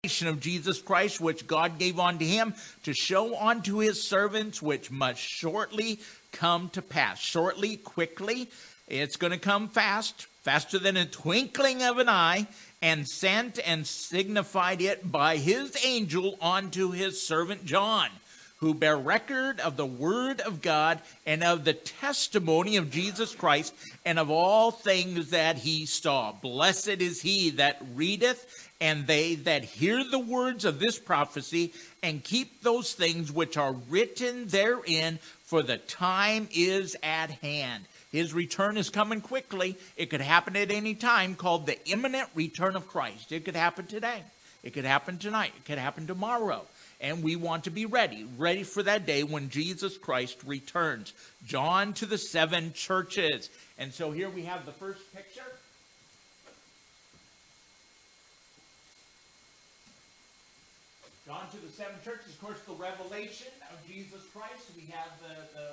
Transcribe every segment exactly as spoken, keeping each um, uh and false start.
Of Jesus Christ, which God gave unto him to show unto his servants, which must shortly come to pass. Shortly, quickly, it's going to come fast, faster than a twinkling of an eye, and sent and signified it by his angel unto his servant John, who bear record of the word of God and of the testimony of Jesus Christ and of all things that he saw. Blessed is he that readeth, and they that hear the words of this prophecy, and keep those things which are written therein, for the time is at hand. His return is coming quickly. It could happen at any time, called the imminent return of Christ. It could happen today. It could happen tonight. It could happen tomorrow. And we want to be ready, ready for that day when Jesus Christ returns. John to the seven churches. And so here we have the first picture. John to the seven churches, of course, the revelation of Jesus Christ. We have the, the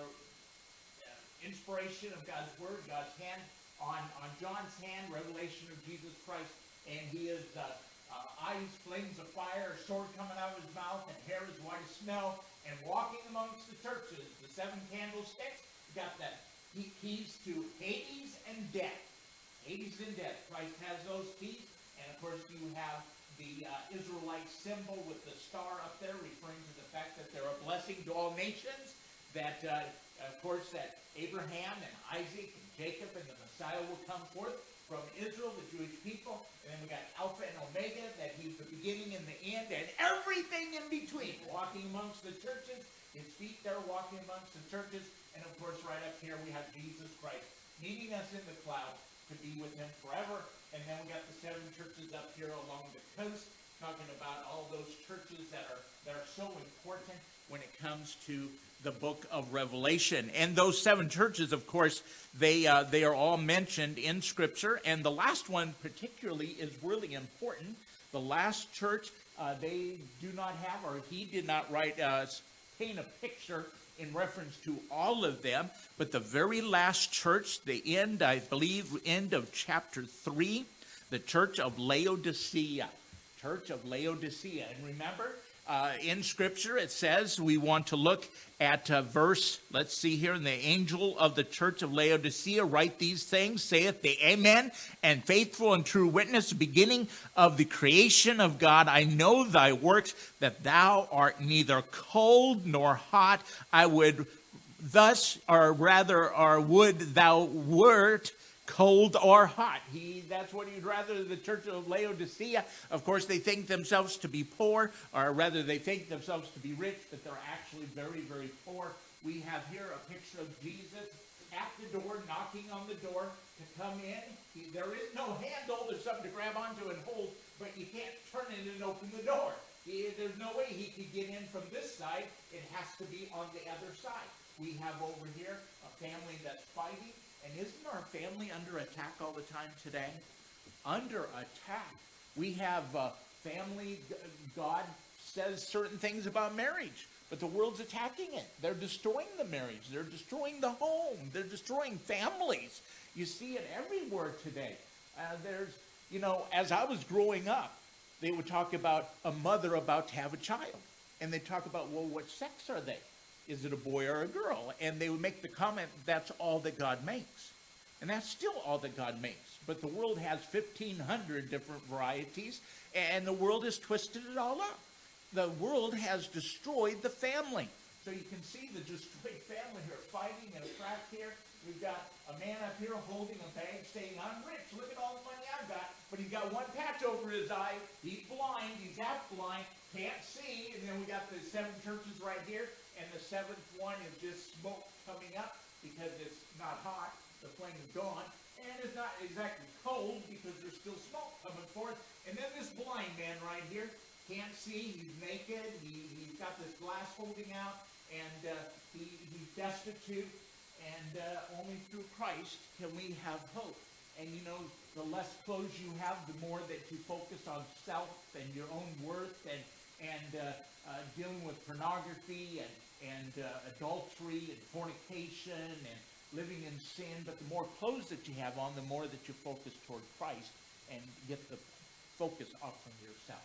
uh, inspiration of God's word, God's hand on, on John's hand, revelation of Jesus Christ. And he is uh, uh, eyes, flames of fire, a sword coming out of his mouth, and hair as white as snow, and walking amongst the churches, the seven candlesticks. We got the keys to Hades and death. Hades and death. Christ has those keys. And of course, you have the uh, Israelite symbol with the star up there, referring to the fact that they're a blessing to all nations. That, uh, of course, that Abraham and Isaac and Jacob and the Messiah will come forth from Israel, the Jewish people. And then we got Alpha and Omega, that he's the beginning and the end, and everything in between. Walking amongst the churches, his feet there walking amongst the churches. And of course, right up here we have Jesus Christ meeting us in the clouds to be with him forever. And then we got the seven churches up here along the coast, talking about all those churches that are that are so important when it comes to the book of Revelation. And those seven churches, of course, they uh, they are all mentioned in Scripture. And the last one particularly is really important. The last church, uh, they do not have, or he did not write, uh, paint a picture in reference to all of them, but the very last church, the end, I believe, end of chapter three, the church of Laodicea. Church of Laodicea. And remember, uh, in Scripture it says, we want to look at uh, verse, let's see here, and the angel of the church of Laodicea write these things, saith the Amen, and faithful and true witness, beginning of the creation of God. I know thy works, that thou art neither cold nor hot. I would thus, or rather, or would thou wert cold or hot. He, that's what he'd rather, the church of Laodicea. Of course, they think themselves to be poor, or rather they think themselves to be rich, but they're actually very, very poor. We have here a picture of Jesus at the door, knocking on the door to come in. He, there is no handle. There's something to grab onto and hold, but you can't turn it and open the door. He, there's no way he could get in from this side. It has to be on the other side. We have over here a family that's fighting. And isn't our family under attack all the time today? Under attack. We have uh, family, God says certain things about marriage, but the world's attacking it. They're destroying the marriage. They're destroying the home. They're destroying families. You see it everywhere today. Uh, there's, you know, as I was growing up, they would talk about a mother about to have a child. And they talk about, well, what sex are they? Is it a boy or a girl? And they would make the comment, that's all that God makes. And that's still all that God makes. But the world has fifteen hundred different varieties, and the world has twisted it all up. The world has destroyed the family. So you can see the destroyed family here, fighting and a crack here. We've got a man up here holding a bag saying, I'm rich, look at all the money I've got. But he's got one patch over his eye. He's blind, he's half blind, can't see. And then we got the seven churches right here. And the seventh one is just smoke coming up because it's not hot. The flame is gone. And it's not exactly cold because there's still smoke coming forth. And then this blind man right here can't see. He's naked. He, he's got this glass holding out. And uh, he, he's destitute. And uh, only through Christ can we have hope. And you know, the less clothes you have, the more that you focus on self and your own worth and, and uh, uh, dealing with pornography and and uh, adultery and fornication and living in sin. But the more clothes that you have on, the more that you focus toward Christ and get the focus off from yourself.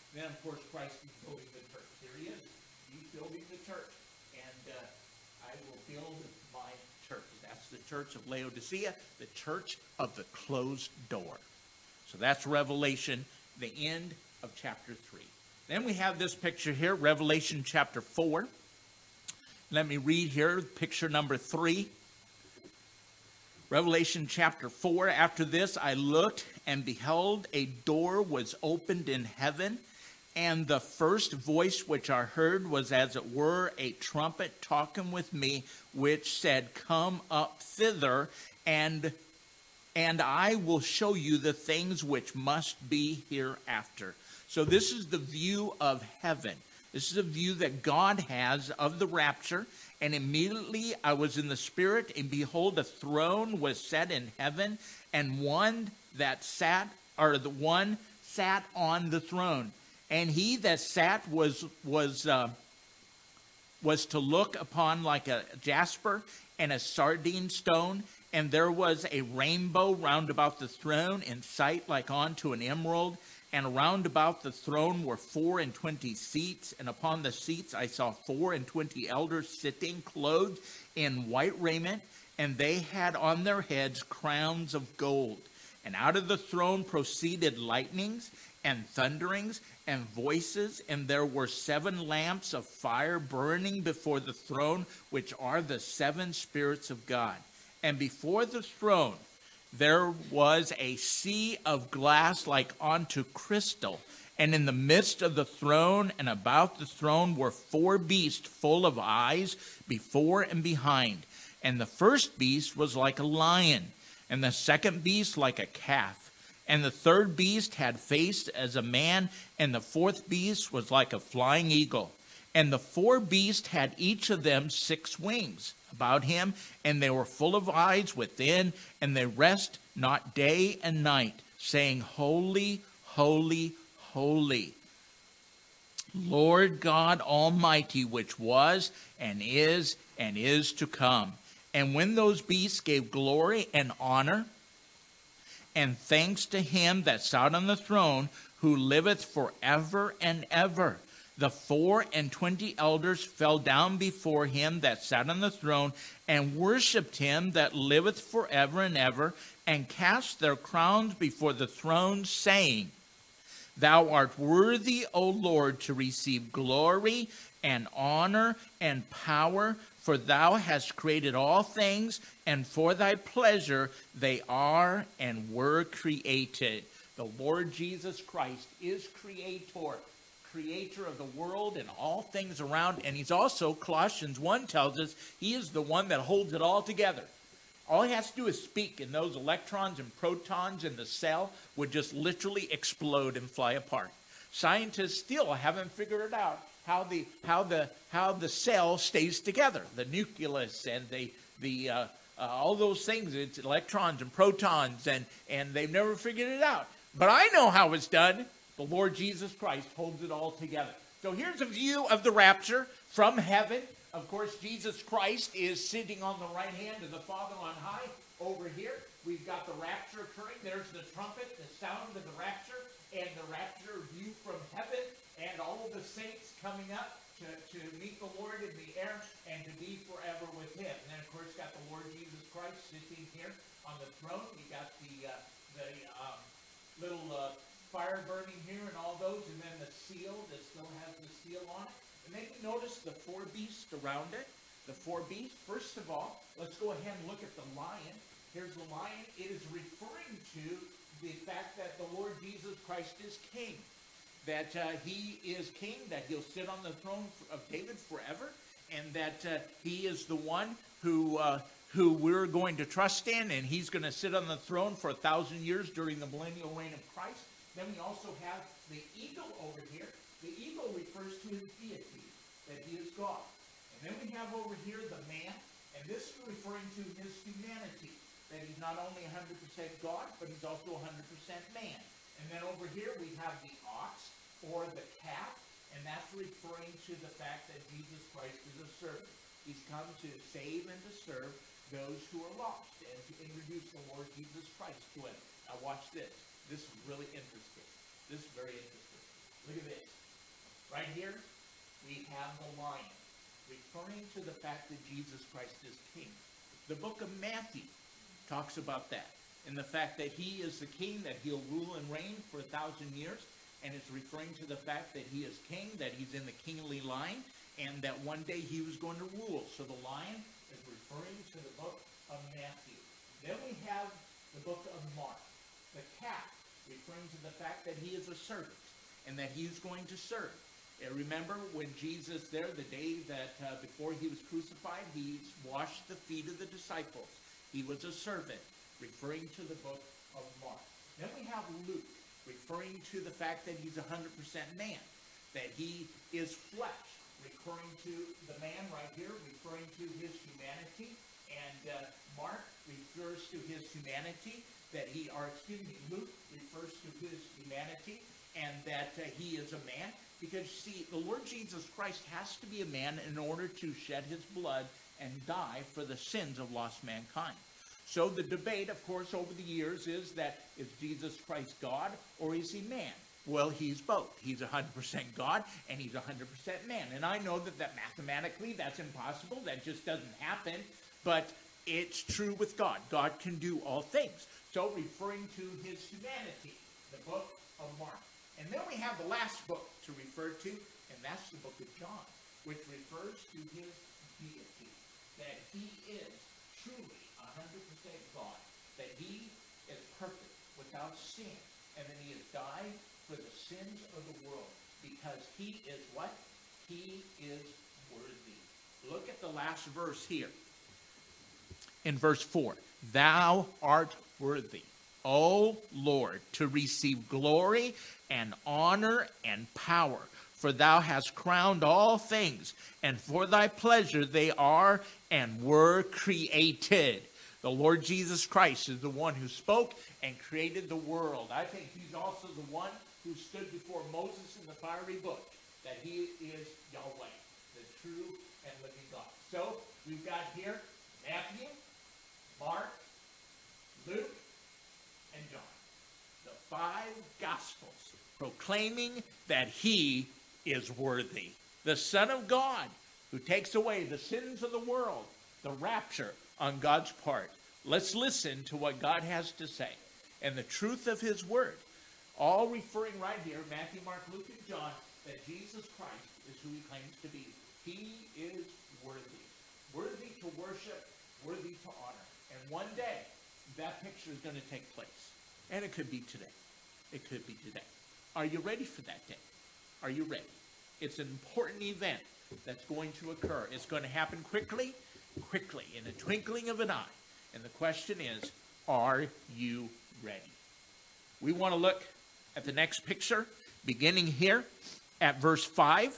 Then, of course, Christ is building the church. Here he is. He's building the church. And uh, I will build my church. That's the church of Laodicea, the church of the closed door. So that's Revelation, the end of chapter three. Then we have this picture here, Revelation chapter four. Let me read here, picture number three. Revelation chapter four, after this I looked, and beheld, a door was opened in heaven, and the first voice which I heard was as it were a trumpet talking with me, which said, Come up thither, and, and I will show you the things which must be hereafter. So this is the view of heaven. This is a view that God has of the rapture. And immediately I was in the Spirit, and behold, a throne was set in heaven, and one that sat, or the one sat on the throne. And he that sat was was uh, was to look upon like a jasper and a sardine stone, and there was a rainbow round about the throne, in sight like unto an emerald. And round about the throne were four and twenty seats, and upon the seats I saw four and twenty elders sitting, clothed in white raiment, and they had on their heads crowns of gold. And out of the throne proceeded lightnings and thunderings and voices, and there were seven lamps of fire burning before the throne, which are the seven spirits of God. And before the throne there was a sea of glass like unto crystal, and in the midst of the throne and about the throne were four beasts full of eyes before and behind. And the first beast was like a lion, and the second beast like a calf. And the third beast had face as a man, and the fourth beast was like a flying eagle. And the four beasts had each of them six wings about him, and they were full of eyes within, and they rest not day and night, saying, Holy, holy, holy, Lord God Almighty, which was and is and is to come. And when those beasts gave glory and honor and thanks to him that sat on the throne, who liveth forever and ever, the four and twenty elders fell down before him that sat on the throne, and worshipped him that liveth forever and ever, and cast their crowns before the throne, saying, Thou art worthy, O Lord, to receive glory and honor and power, for thou hast created all things, and for thy pleasure they are and were created. The Lord Jesus Christ is creator. Creator of the world and all things around. And he's also, Colossians one tells us, he is the one that holds it all together. All he has to do is speak, and those electrons and protons in the cell would just literally explode and fly apart. Scientists still haven't figured it out how the how the how the cell stays together. The nucleus and the the uh, uh, all those things, it's electrons and protons, and and they've never figured it out. But I know how it's done. The Lord Jesus Christ holds it all together. So here's a view of the rapture from heaven. Of course, Jesus Christ is sitting on the right hand of the Father on high. Over here, we've got the rapture occurring. There's the trumpet, the sound of the rapture, and the rapture view from heaven, and all of the saints coming up to, to meet the Lord in the air and to be forever with him. And then, of course, got the Lord Jesus Christ sitting here on the throne. We got the, uh, the um, little... Uh, fire burning here and all those, and then the seal that still has the seal on it. And then you notice the four beasts around it. The four beasts. First of all, let's go ahead and look at the lion. Here's the lion. It is referring to the fact that the Lord Jesus Christ is king. That uh, he is king, that he'll sit on the throne of David forever, and that uh, he is the one who... Uh, who we're going to trust in, and he's going to sit on the throne for a thousand years during the millennial reign of Christ. Then we also have the eagle over here. The eagle refers to his deity, that he is God. And then we have over here the man, and this is referring to his humanity, that he's not only one hundred percent God, but he's also one hundred percent man. And then over here we have the ox, or the calf, and that's referring to the fact that Jesus Christ is a servant. He's come to save and to serve those who are lost, and to introduce the Lord Jesus Christ to him. Now watch this. This is really interesting. This is very interesting. Look at this. Right here, we have the lion, referring to the fact that Jesus Christ is king. The book of Matthew talks about that, and the fact that he is the king, that he'll rule and reign for a thousand years, and it's referring to the fact that he is king, that he's in the kingly line, and that one day he was going to rule. So the lion is referring to the book of Matthew. Then we have the book of Mark, the calf, referring to the fact that he is a servant, and that he's going to serve. And remember when Jesus there, the day that uh, before he was crucified, he washed the feet of the disciples. He was a servant, referring to the book of Mark. Then we have Luke, referring to the fact that he's one hundred percent man, that he is flesh, referring to the man right here, referring to his humanity. And uh, Mark refers to his humanity, that he, or excuse me, Luke refers to his humanity, and that uh, he is a man. Because, see, the Lord Jesus Christ has to be a man in order to shed his blood and die for the sins of lost mankind. So the debate, of course, over the years is that, is Jesus Christ God or is he man? Well, he's both. He's one hundred percent God and he's one hundred percent man. And I know that, that mathematically that's impossible. That just doesn't happen. But it's true with God. God can do all things. So referring to his humanity, the book of Mark. And then we have the last book to refer to, and that's the book of John, which refers to his deity, that he is truly one hundred percent God, that he is perfect, without sin, and that he has died for the sins of the world, because he is what? He is worthy. Look at the last verse here. In verse four, thou art worthy, O Lord, to receive glory and honor and power, for thou hast crowned all things, and for thy pleasure they are and were created. The Lord Jesus Christ is the one who spoke and created the world. I think he's also the one who stood before Moses in the fiery bush, that he is Yahweh, the true and living God. So we've got here Matthew, Mark, Luke, and John. The five Gospels proclaiming that he is worthy. The Son of God who takes away the sins of the world. The rapture on God's part. Let's listen to what God has to say. And the truth of his word. All referring right here, Matthew, Mark, Luke, and John, that Jesus Christ is who he claims to be. He is worthy. Worthy to worship, worthy to honor. And one day, that picture is going to take place. And it could be today. It could be today. Are you ready for that day? Are you ready? It's an important event that's going to occur. It's going to happen quickly, quickly, in a twinkling of an eye. And the question is, are you ready? We want to look at the next picture, beginning here at verse five.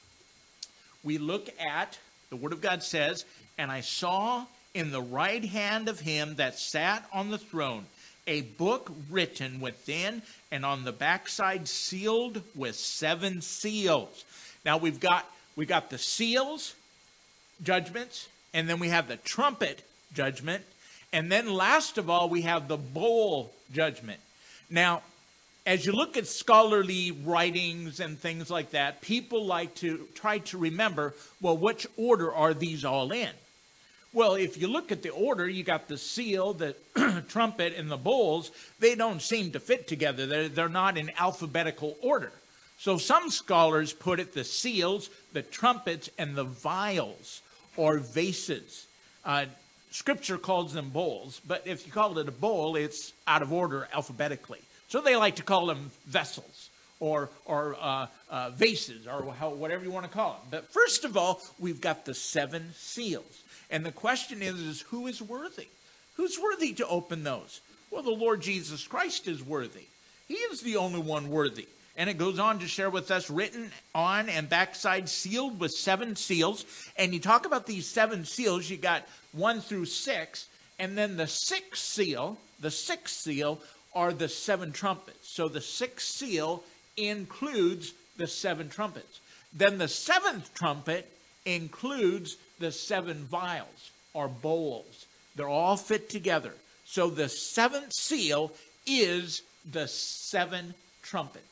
We look at, the Word of God says, and I saw in the right hand of him that sat on the throne a book written within and on the backside sealed with seven seals. Now we've got we got the seals, judgments, and then we have the trumpet judgment, and then last of all we have the bowl judgment. Now, as you look at scholarly writings and things like that, people like to try to remember, well, which order are these all in? Well, if you look at the order, you got the seal, the trumpet, and the bowls. They don't seem to fit together. They're, they're not in alphabetical order. So some scholars put it the seals, the trumpets, and the vials or vases. Uh, scripture calls them bowls, but if you call it a bowl, it's out of order alphabetically. So they like to call them vessels or or uh, uh, vases or how, whatever you want to call them. But first of all, we've got the seven seals. And the question is, is who is worthy? Who's worthy to open those? Well, the Lord Jesus Christ is worthy. He is the only one worthy. And it goes on to share with us, written on and backside, sealed with seven seals. And you talk about these seven seals, you got one through six. And then the sixth seal, the sixth seal are the seven trumpets. So the sixth seal includes the seven trumpets. Then the seventh trumpet includes the seven vials or bowls. They're all fit together. So the seventh seal is the seven trumpets.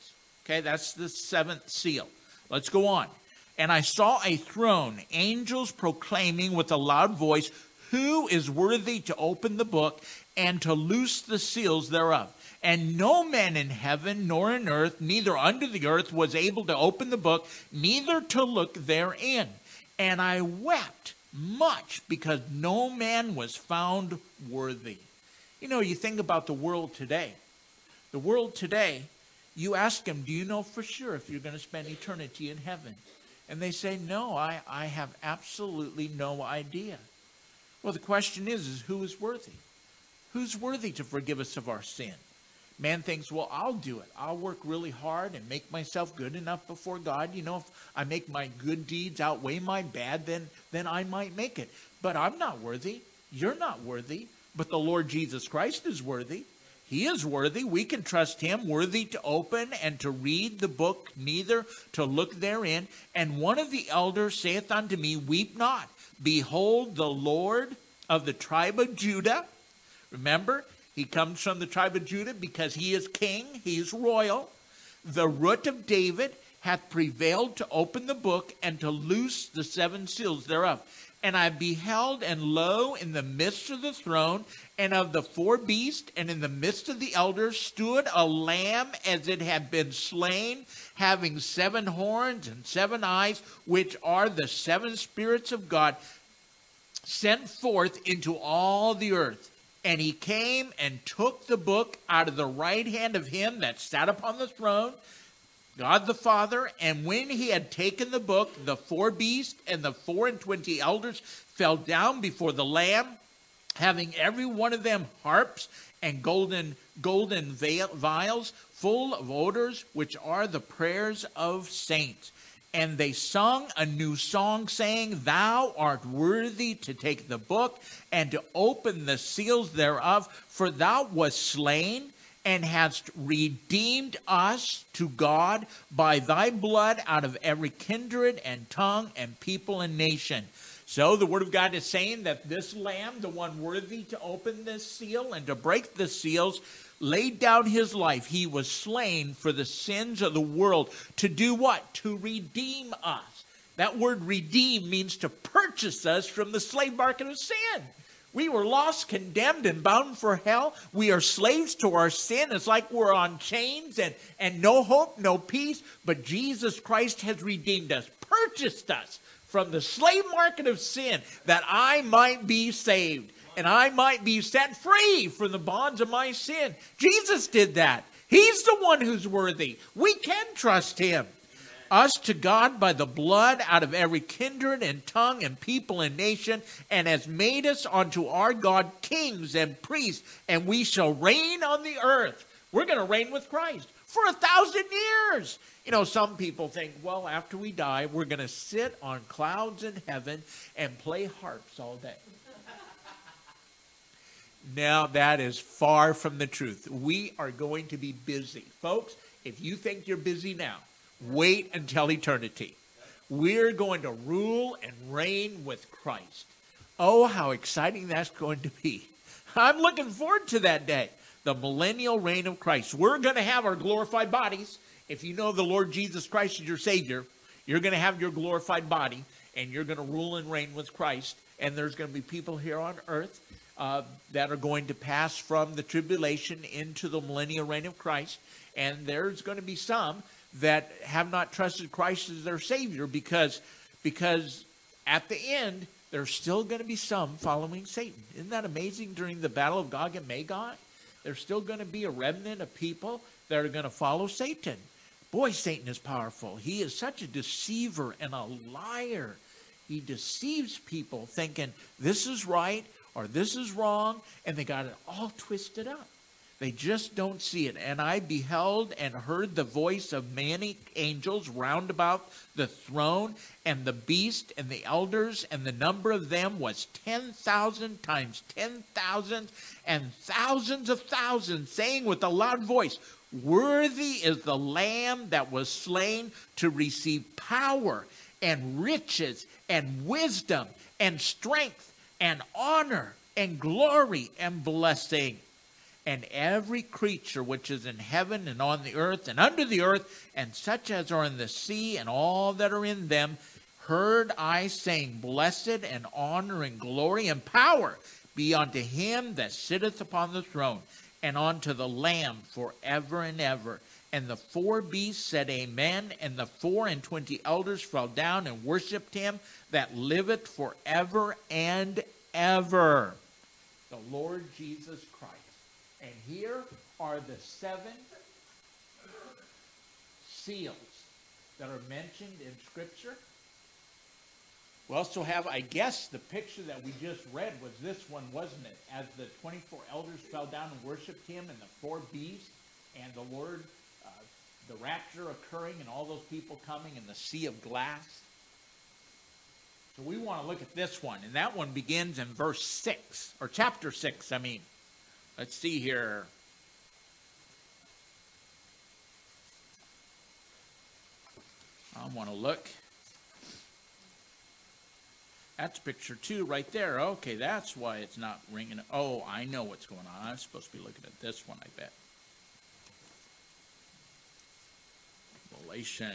Okay, that's the seventh seal. Let's go on. And I saw a throne, angels proclaiming with a loud voice, who is worthy to open the book and to loose the seals thereof? And no man in heaven nor in earth, neither under the earth, was able to open the book, neither to look therein. And I wept much because no man was found worthy. You know, you think about the world today. The world today, you ask them, do you know for sure if you're going to spend eternity in heaven? And they say, no, I, I have absolutely no idea. Well, the question is, is who is worthy? Who's worthy to forgive us of our sin? Man thinks, well, I'll do it. I'll work really hard and make myself good enough before God. You know, if I make my good deeds outweigh my bad, then, then I might make it. But I'm not worthy. You're not worthy. But the Lord Jesus Christ is worthy. He is worthy. We can trust him, worthy to open and to read the book, neither to look therein. And one of the elders saith unto me, weep not. Behold, the Lord of the tribe of Judah. Remember, he comes from the tribe of Judah because he is king, he is royal. The root of David hath prevailed to open the book and to loose the seven seals thereof. And I beheld, and lo, in the midst of the throne, and of the four beasts, and in the midst of the elders, stood a lamb as it had been slain, having seven horns and seven eyes, which are the seven spirits of God, sent forth into all the earth. And he came and took the book out of the right hand of him that sat upon the throne, God the Father. And when he had taken the book, the four beasts and the four and twenty elders fell down before the Lamb, having every one of them harps and golden golden vials full of odors, which are the prayers of saints. And they sung a new song, saying, Thou art worthy to take the book and to open the seals thereof, for thou wast slain and hast redeemed us to God by thy blood out of every kindred and tongue and people and nation. So the word of God is saying that this lamb, the one worthy to open this seal and to break the seals, laid down his life. He was slain for the sins of the world. To do what? To redeem us. That word redeem means to purchase us from the slave market of sin. We were lost, condemned, and bound for hell. We are slaves to our sin. It's like we're on chains and, and no hope, no peace. But Jesus Christ has redeemed us, purchased us from the slave market of sin, that I might be saved and I might be set free from the bonds of my sin. Jesus did that. He's the one who's worthy. We can trust him. Us to God by the blood out of every kindred and tongue and people and nation, and has made us unto our God kings and priests, and we shall reign on the earth. We're going to reign with Christ for a thousand years. You know, some people think, well, after we die, we're going to sit on clouds in heaven and play harps all day. Now, that is far from the truth. We are going to be busy. Folks, if you think you're busy now, wait until eternity. We're going to rule and reign with Christ. Oh, how exciting that's going to be. I'm looking forward to that day, the millennial reign of Christ. We're going to have our glorified bodies. If you know the Lord Jesus Christ is your Savior, you're going to have your glorified body, and you're going to rule and reign with Christ. And there's going to be people here on earth uh, that are going to pass from the tribulation into the millennial reign of Christ. And there's going to be some that have not trusted Christ as their Savior, because, because at the end, there's still going to be some following Satan. Isn't that amazing? During the battle of Gog and Magog, there's still going to be a remnant of people that are going to follow Satan. Boy, Satan is powerful. He is such a deceiver and a liar. He deceives people thinking this is right or this is wrong, and they got it all twisted up. They just don't see it. And I beheld and heard the voice of many angels round about the throne, and the beast and the elders, and the number of them was ten thousand times ten thousand and thousands of thousands, saying with a loud voice, Worthy is the Lamb that was slain to receive power and riches and wisdom and strength and honor and glory and blessing. And every creature which is in heaven and on the earth and under the earth, and such as are in the sea and all that are in them, heard I saying, Blessed and honor and glory and power be unto him that sitteth upon the throne, and unto the Lamb forever and ever. And the four beasts said, Amen. And the four and twenty elders fell down and worshipped him that liveth forever and ever, the Lord Jesus Christ. And here are the seven seals that are mentioned in Scripture. We also have, I guess, the picture that we just read was this one, wasn't it? As the twenty-four elders fell down and worshipped him, and the four beasts, and the Lord, uh, the rapture occurring, and all those people coming in the sea of glass. So we want to look at this one, and that one begins in verse six, or chapter six, I mean. Let's see here. I want to look. That's picture two right there. Okay, that's why it's not ringing. Oh, I know what's going on. I'm supposed to be looking at this one, I bet. Revelation.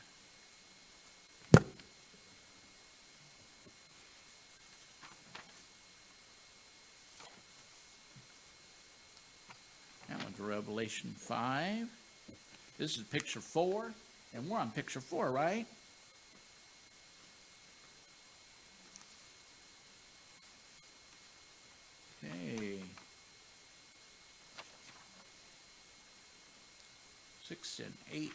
That one's Revelation five. This is picture four. And we're on picture four, right? Okay. Six and eight.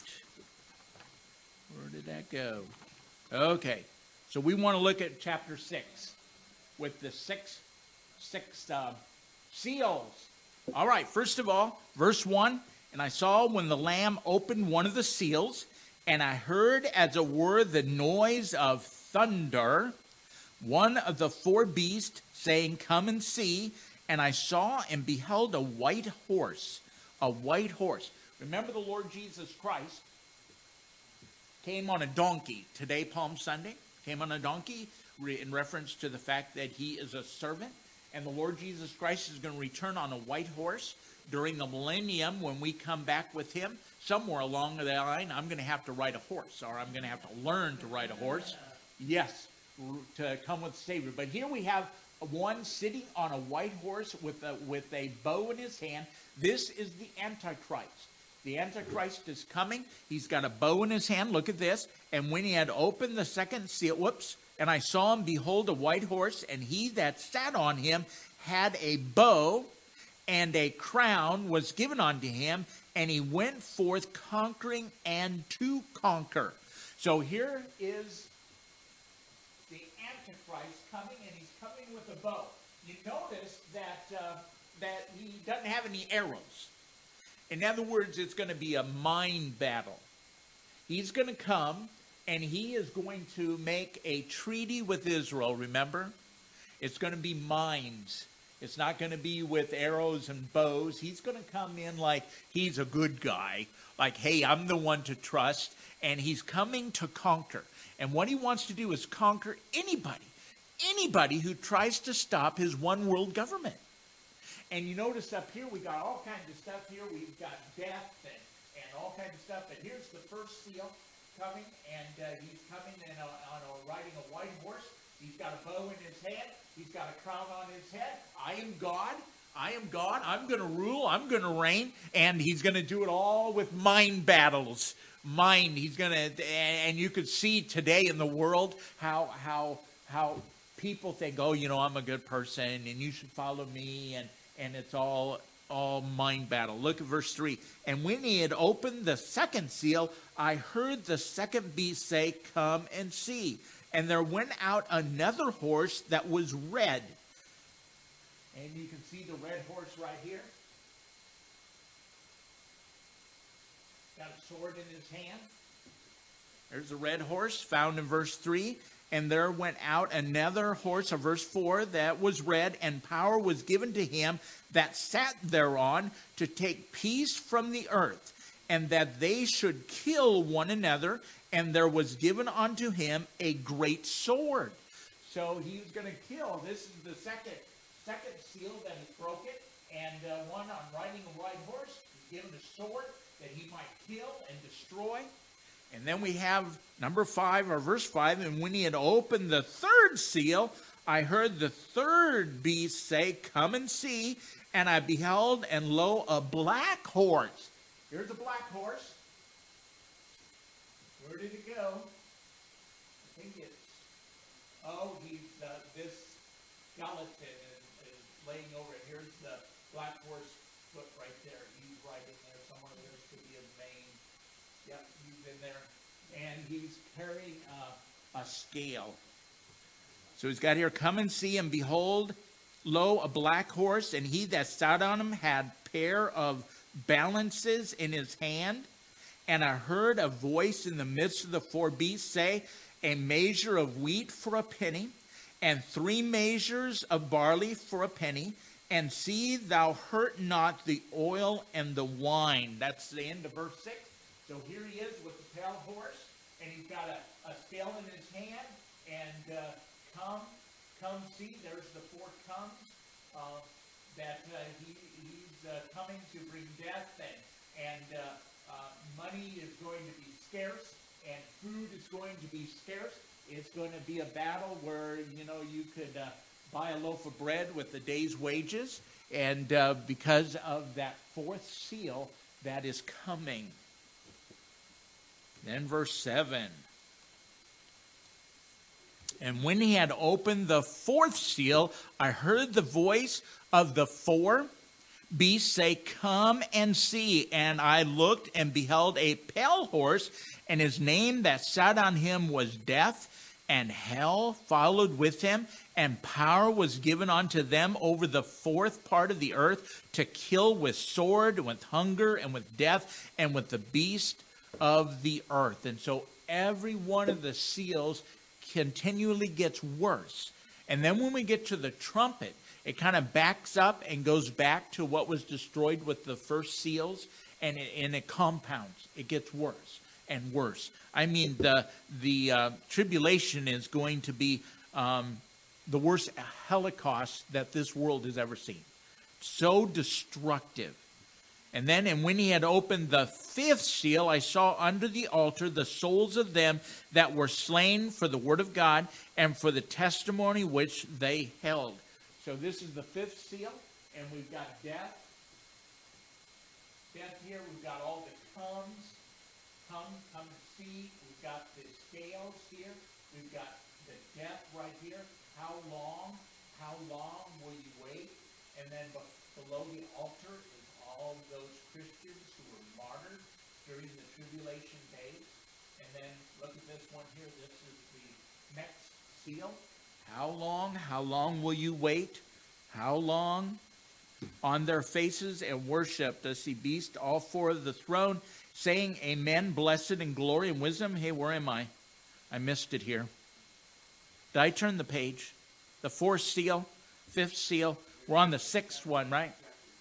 Where did that go? Okay. So we want to look at chapter six with the six, six uh, seals. All right. First of all, verse one. And I saw when the Lamb opened one of the seals, and I heard as it were the noise of thunder, one of the four beasts saying, Come and see. And I saw and beheld a white horse, a white horse. Remember, the Lord Jesus Christ came on a donkey today, Palm Sunday. Came on a donkey in reference to the fact that he is a servant. And the Lord Jesus Christ is going to return on a white horse during the millennium when we come back with him. Somewhere along the line, I'm going to have to ride a horse, or I'm going to have to learn to ride a horse. Yes, to come with the Savior. But here we have one sitting on a white horse with a, with a bow in his hand. This is the Antichrist. The Antichrist is coming. He's got a bow in his hand. Look at this. And when he had opened the second seal, whoops, and I saw him, behold, a white horse, and he that sat on him had a bow, and a crown was given unto him, and he went forth conquering and to conquer. So here is the Antichrist coming, and he's coming with a bow. You notice that uh, that he doesn't have any arrows. In other words, it's going to be a mind battle. He's going to come, and he is going to make a treaty with Israel, remember? It's going to be minds. It's not going to be with arrows and bows. He's going to come in like he's a good guy, like, hey, I'm the one to trust, and he's coming to conquer. And what he wants to do is conquer anybody, anybody who tries to stop his one world government. And you notice up here, we got all kinds of stuff here. We've got death and, and all kinds of stuff. And here's the first seal coming, and uh, he's coming in a, on a, riding a white horse. He's got a bow in his hand. He's got a crown on his head. I am God. I am God. I'm going to rule. I'm going to reign. And he's going to do it all with mind battles. Mind. He's going to, and you could see today in the world how how how people think, oh, you know, I'm a good person, and you should follow me, and and it's all all mind battle. Look at verse three. And when he had opened the second seal, I heard the second beast say, Come and see. And there went out another horse that was red. And you can see the red horse right here. Got a sword in his hand. There's a red horse found in verse three. And there went out another horse, of verse four, that was red, and power was given to him that sat thereon to take peace from the earth, and that they should kill one another, and there was given unto him a great sword. So he was going to kill. This is the second, second seal that is broken. and uh, one on riding a white horse, was given a sword that he might kill and destroy. And then we have number five, or verse five, and when he had opened the third seal, I heard the third beast say, come and see. And I beheld, and lo, a black horse. Here's a black horse. Where did it go? I think it's, oh, he's, uh, this skeleton is, is laying over it. Here's the black horse foot right there. He's right in there somewhere. There's could be a mane. Yep, he's in there. And he's carrying a, A scale. So he's got here, come and see, and behold, lo, a black horse, and he that sat on him had pair of balances in his hand. And I heard a voice in the midst of the four beasts say, a measure of wheat for a penny, and three measures of barley for a penny, and see thou hurt not the oil and the wine. That's the end of verse six. So here he is with the pale horse, and he's got a, a scale in his hand, and uh, come, come see, there's the four comes, uh, that uh, he, he's uh, coming to bring death, and, and uh, uh, money is going to be scarce, and food is going to be scarce. It's going to be a battle where, you know, you could uh, buy a loaf of bread with a day's wages, And uh, because of that fourth seal that is coming. Then verse seven. And when he had opened the fourth seal, I heard the voice of the four beasts say, come and see. And I looked and beheld a pale horse, and his name that sat on him was Death, and hell followed with him, and power was given unto them over the fourth part of the earth to kill with sword, and with hunger, and with death, and with the beast of the earth. And so every one of the seals continually gets worse. And then when we get to the trumpet, it kind of backs up and goes back to what was destroyed with the first seals, and it, and it compounds. It gets worse and worse. I mean, the the uh, tribulation is going to be um, the worst Holocaust that this world has ever seen. So destructive. And then, and when he had opened the fifth seal, I saw under the altar the souls of them that were slain for the word of God and for the testimony which they held. So this is the fifth seal, and we've got death. Death here, we've got all the comes, come, come to see. We've got the scales here. We've got the death right here. How long, how long will you wait? And then below the altar is all those Christians who were martyred during the tribulation days. And then look at this one here. This is the next seal. How long, how long will you wait? How long? On their faces and worship does he beast all four of the throne, saying, Amen, blessed and glory and wisdom. Hey, where am I? I missed it here. Did I turn the page? The fourth seal, fifth seal. We're on the sixth one, right?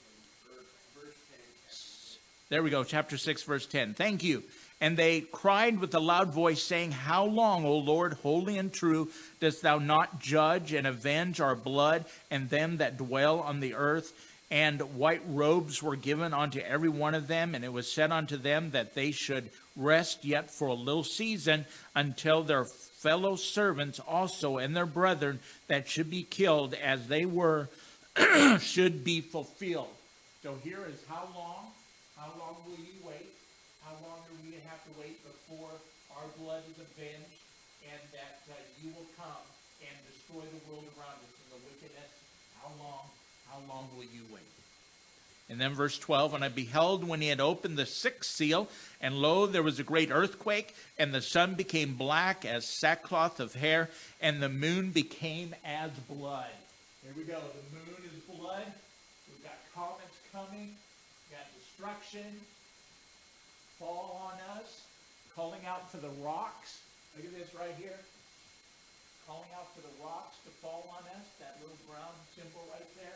There we go, chapter six, verse ten. Thank you. And they cried with a loud voice, saying, How long, O Lord, holy and true, dost thou not judge and avenge our blood and them that dwell on the earth? And white robes were given unto every one of them, and it was said unto them that they should rest yet for a little season, until their fellow servants also and their brethren that should be killed as they were should be fulfilled. So here is how long, how long will you wait? How long are we going to have to wait before our blood is avenged, and that uh, you will come and destroy the world around us in the wickedness? How long, how long will you wait? And then verse twelve, And I beheld when he had opened the sixth seal, and lo, there was a great earthquake, and the sun became black as sackcloth of hair, and the moon became as blood. Here we go. The moon is blood. We've got comets coming. We've got destruction. Fall on us. Calling out for the rocks. Look at this right here. Calling out for the rocks to fall on us. That little brown symbol right there.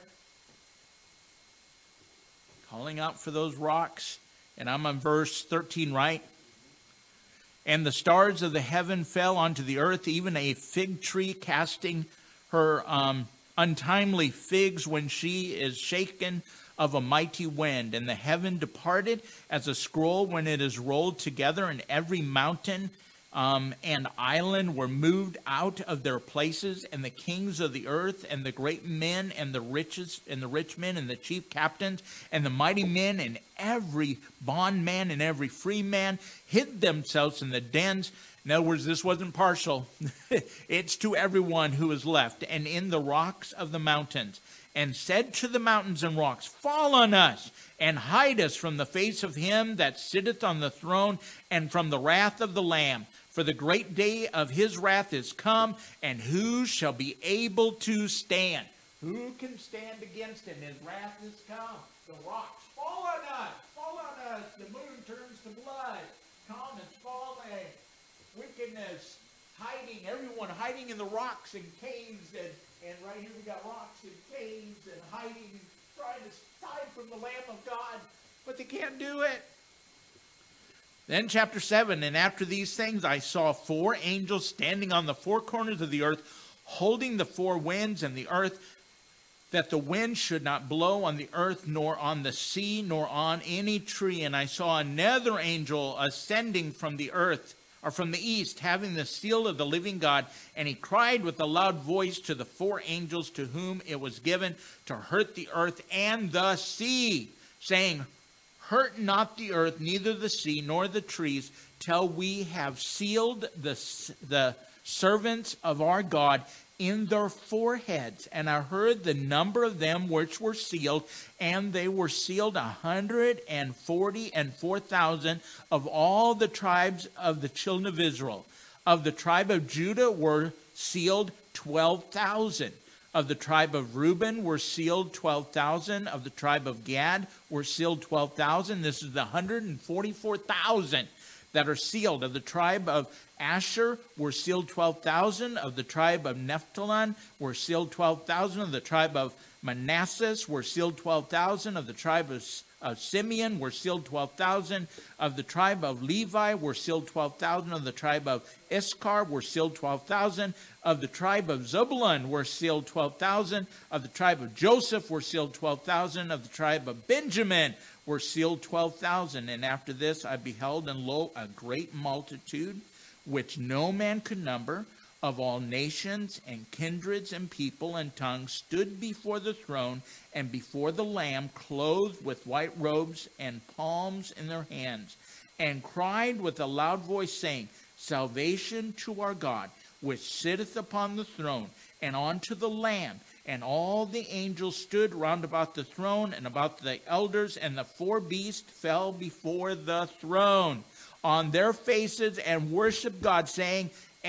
Calling out for those rocks. And I'm on verse thirteen, right? And the stars of the heaven fell onto the earth, even a fig tree casting her um, untimely figs when she is shaken of a mighty wind. And the heaven departed as a scroll when it is rolled together, and every mountain um, and island were moved out of their places, and the kings of the earth, and the great men, and the riches, and the rich men, and the chief captains, and the mighty men, and every bondman and every free man hid themselves in the dens. In other words, this wasn't partial. It's to everyone who is left, and in the rocks of the mountains, and said to the mountains and rocks, fall on us, and hide us from the face of him that sitteth on the throne, and from the wrath of the Lamb. For the great day of his wrath is come, and who shall be able to stand? Who can stand against him? His wrath is come. The rocks fall on us, fall on us. The moon turns to blood. Comets falling. Wickedness, hiding, everyone hiding in the rocks and caves, and, and right here we got rocks and caves and hiding and trying to hide from the Lamb of God, but they can't do it. Then chapter seven, and after these things I saw four angels standing on the four corners of the earth, holding the four winds and the earth, that the wind should not blow on the earth, nor on the sea, nor on any tree. And I saw another angel ascending from the earth, or from the east, having the seal of the living God. And he cried with a loud voice to the four angels to whom it was given to hurt the earth and the sea, saying, hurt not the earth, neither the sea, nor the trees, till we have sealed the, the servants of our God in their foreheads. And I heard the number of them which were sealed, and they were sealed a hundred and forty and four thousand of all the tribes of the children of Israel. Of the tribe of Judah were sealed twelve thousand. Of the tribe of Reuben were sealed twelve thousand. Of the tribe of Gad were sealed twelve thousand. This is the one hundred and forty-four thousand that are sealed. Of the tribe of Asher were sealed twelve thousand. Of the tribe of Nephtali were sealed twelve thousand. Of the tribe of Manasseh were sealed twelve thousand. Of the tribe of, of Simeon were sealed twelve thousand. Of the tribe of Levi were sealed twelve thousand. Of the tribe of Issachar were sealed twelve thousand. Of the tribe of Zebulun were sealed twelve thousand. Of the tribe of Joseph were sealed twelve thousand. Of the tribe of Benjamin were sealed twelve thousand. And after this I beheld, and lo, a great multitude, which no man could number, of all nations and kindreds and people and tongues, stood before the throne and before the Lamb, clothed with white robes and palms in their hands, and cried with a loud voice, saying, salvation to our God, which sitteth upon the throne, and unto the Lamb. And all the angels stood round about the throne and about the elders, and the four beasts fell before the throne on their faces and worshiped God, saying,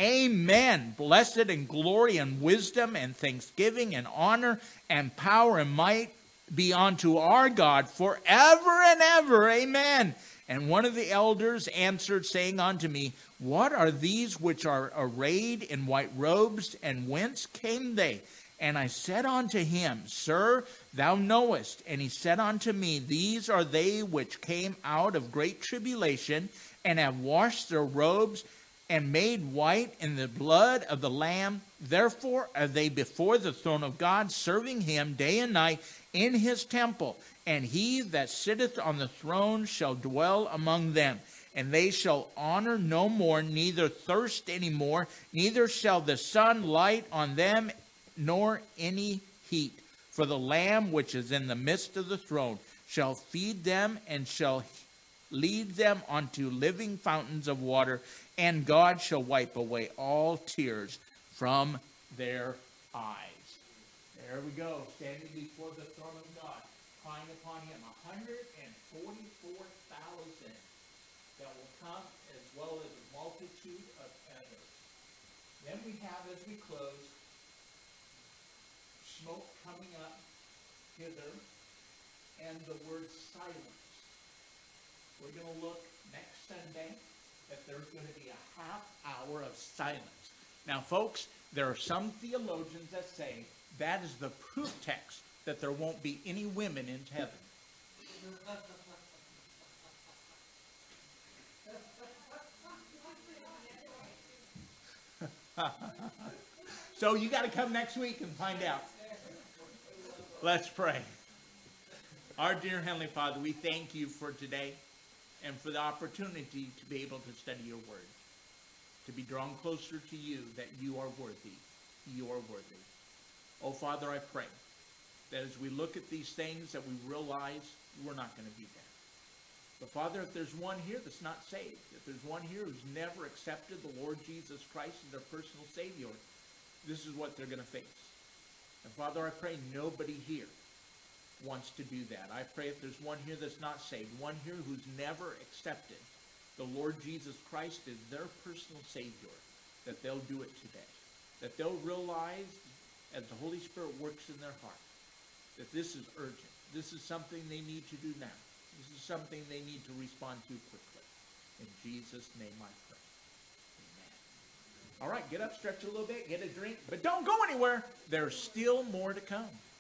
Amen. Blessed and glory and wisdom and thanksgiving and honor and power and might be unto our God forever and ever. Amen. And one of the elders answered, saying unto me, what are these which are arrayed in white robes, and whence came they? And I said unto him, Sir, thou knowest. And he said unto me, these are they which came out of great tribulation, and have washed their robes, and made white in the blood of the Lamb. Therefore are they before the throne of God, serving him day and night in his temple. And he that sitteth on the throne shall dwell among them. And they shall honor no more, neither thirst any more, neither shall the sun light on them, nor any heat. For the Lamb which is in the midst of the throne shall feed them, and shall lead them unto living fountains of water, and God shall wipe away all tears from their eyes. There we go, standing before the throne of God, crying upon him, one hundred forty-four thousand that will come, as well as a multitude of others. Then we have, as we close, smoke coming up hither, and the word silence. We're going to look next Sunday that there's going to be a half hour of silence. Now, folks, there are some theologians that say that is the proof text that there won't be any women in heaven. So you got to come next week and find out. Let's pray. Our dear Heavenly Father, we thank you for today and for the opportunity to be able to study your word, to be drawn closer to you, that you are worthy. You are worthy. Oh, Father, I pray that as we look at these things that we realize we're not going to be there. But Father, if there's one here that's not saved, if there's one here who's never accepted the Lord Jesus Christ as their personal Savior, this is what they're going to face. And Father, I pray nobody here wants to do that. I pray if there's one here that's not saved, one here who's never accepted the Lord Jesus Christ as their personal Savior, that they'll do it today. That they'll realize, as the Holy Spirit works in their heart, that this is urgent. This is something they need to do now. This is something they need to respond to quickly. In Jesus' name I pray. Amen. All right, get up, stretch a little bit, get a drink, but don't go anywhere. There's still more to come.